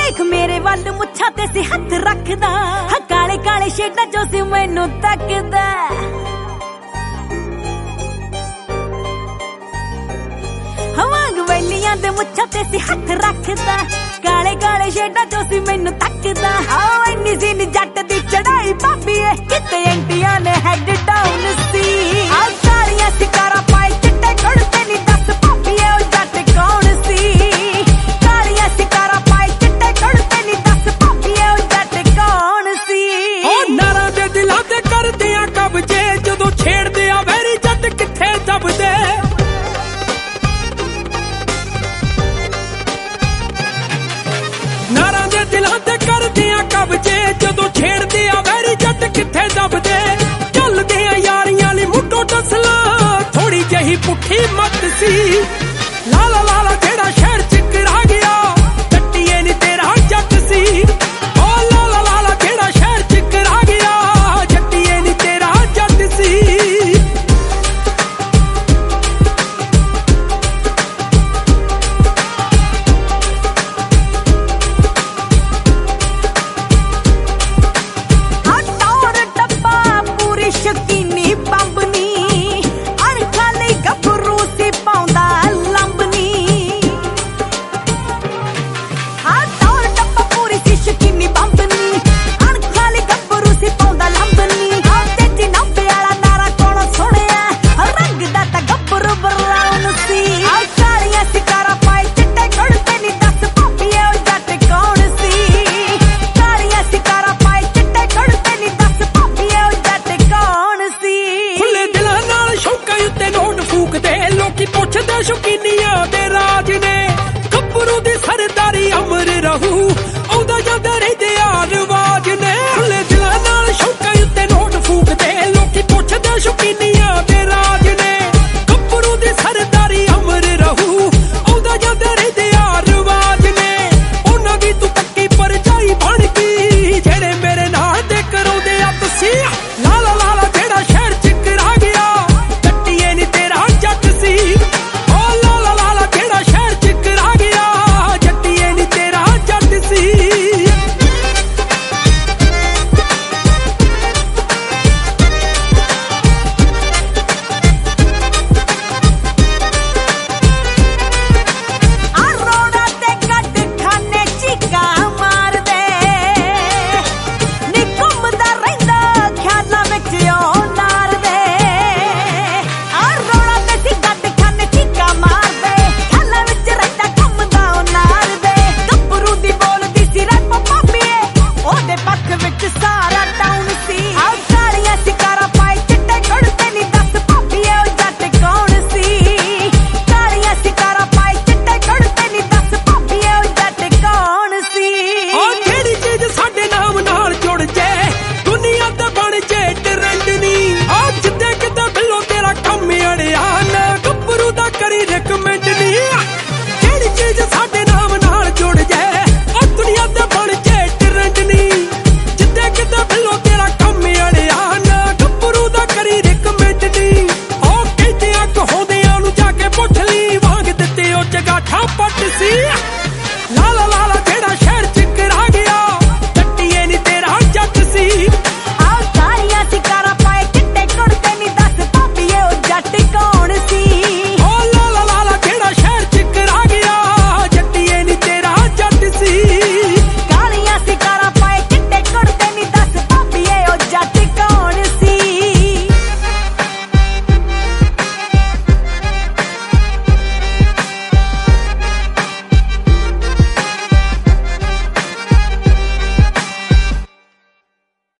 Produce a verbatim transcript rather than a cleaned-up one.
देख मेरे वाल मुच्छा ते सी हथ रखदा, काले काले शेडां चों सी मैनू तकदा। हवांग वैलियां दे मुच्छा ते सी हथ रखदा, काले काले शेडां चों सी मैनू तकदा। आओ इन्नी सी नी जट दी चढ़ाई भाभी ए, किते एंटियां ने हेड डाउन सी। आ कालियां सिकारा पाए चिट्टे कुड़ते नी दस भाभी ए ओ जट कौन सी। कालियां सिकारा पाए चिट्टे कुड़ते नी दस भाभी ए ओ जट कौन सी। ओ नारां दे दिलां ते करदे आ कब्जे, जदों छेड़दे आ वैरी जट किथे दबदे। नारां दे दिलां ते करदे आ कब्जे, जदों छेड़दे आ वैरी जट किथे दबदे। चलदे आ यारियां ली मुੱਢੋਂ टसला, थोड़ी जही पुट्ठी मत सी।